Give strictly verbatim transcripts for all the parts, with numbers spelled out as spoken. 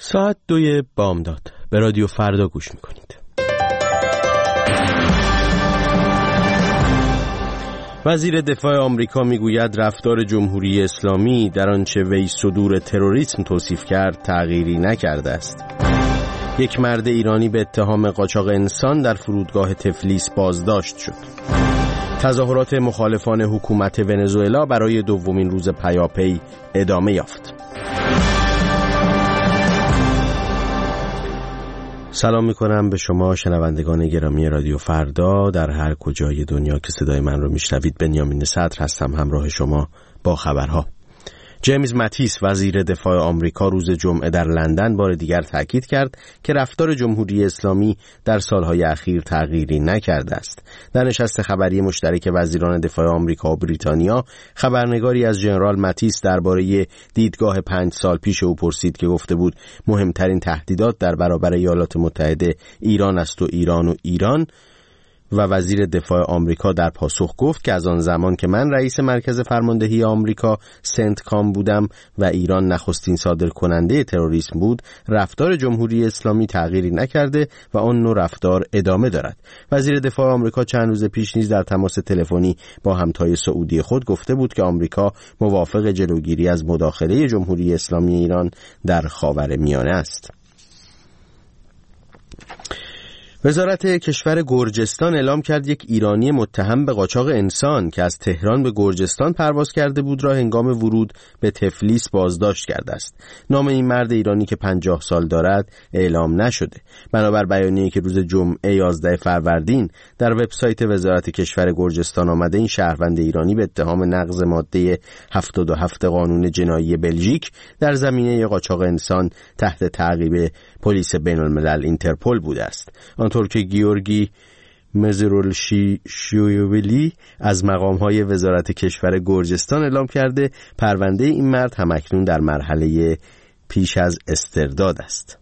ساعت دوی بامداد به رادیو فردا گوش میکنید. وزیر دفاع آمریکا میگوید رفتار جمهوری اسلامی در آنچه وی صدور تروریسم توصیف کرد تغییری نکرده است. یک مرد ایرانی به اتهام قاچاق انسان در فرودگاه تفلیس بازداشت شد. تظاهرات مخالفان حکومت ونزوئلا برای دومین روز پیاپی ادامه یافت. سلام میکنم به شما شنوندگان گرامی رادیو فردا در هر کجای دنیا که صدای من رو میشنوید. بنیامین صدر هستم همراه شما با خبرها. جیمز ماتیس وزیر دفاع آمریکا روز جمعه در لندن بار دیگر تاکید کرد که رفتار جمهوری اسلامی در سالهای اخیر تغییری نکرده است. در نشست خبری مشترک وزیران دفاع آمریکا و بریتانیا، خبرنگاری از ژنرال ماتیس درباره دیدگاه پنج سال پیش او پرسید که گفته بود مهمترین تهدیدات در برابر ایالات متحده ایران است و ایران و ایران و وزیر دفاع آمریکا در پاسخ گفت که از آن زمان که من رئیس مرکز فرماندهی آمریکا سنتکام بودم و ایران نخستین صادر کننده تروریسم بود، رفتار جمهوری اسلامی تغییری نکرده و آن نوع رفتار ادامه دارد. وزیر دفاع آمریکا چند روز پیش نیز در تماس تلفنی با همتای سعودی خود گفته بود که آمریکا موافق جلوگیری از مداخله جمهوری اسلامی ایران در خاورمیانه است. وزارت کشور گرجستان اعلام کرد یک ایرانی متهم به قاچاق انسان که از تهران به گرجستان پرواز کرده بود را هنگام ورود به تفلیس بازداشت کرده است. نام این مرد ایرانی که پنجاه سال دارد اعلام نشده. بنابر بیانیه‌ای که روز جمعه یازده فروردین در وبسایت وزارت کشور گرجستان آمده، این شهروند ایرانی به اتهام نقض ماده هفتاد و هفت قانون جنایی بلژیک در زمینه قاچاق انسان تحت تعقیب پلیس بین الملل اینترپل بوده است. آنطور که گیورگی مزرولشیویلی از مقام‌های وزارت کشور گرجستان اعلام کرده، پرونده این مرد همکنون در مرحله پیش از استرداد است.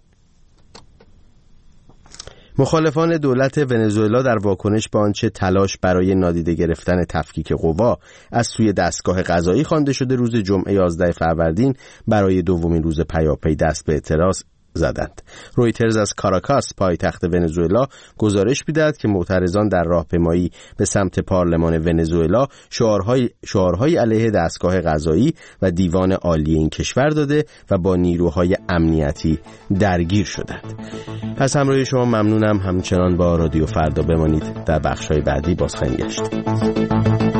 مخالفان دولت ونزوئلا در واکنش به آنچه تلاش برای نادیده گرفتن تفکیک قوا از سوی دستگاه قضایی خوانده شده، روز جمعه یازده فروردین برای دومین روز پیاپی دست به اعتراض زدند. رویترز از کاراکاس پایتخت ونزوئلا گزارش می‌دهد که معترضان در راهپیمایی به سمت پارلمان ونزوئلا شعارهای شعارهای علیه دستگاه قضایی و دیوان عالی این کشور داده و با نیروهای امنیتی درگیر شدند. از همراهی شما ممنونم. همچنان با رادیو فردا بمانید. در بخش‌های بعدی باز خواهیم گشت.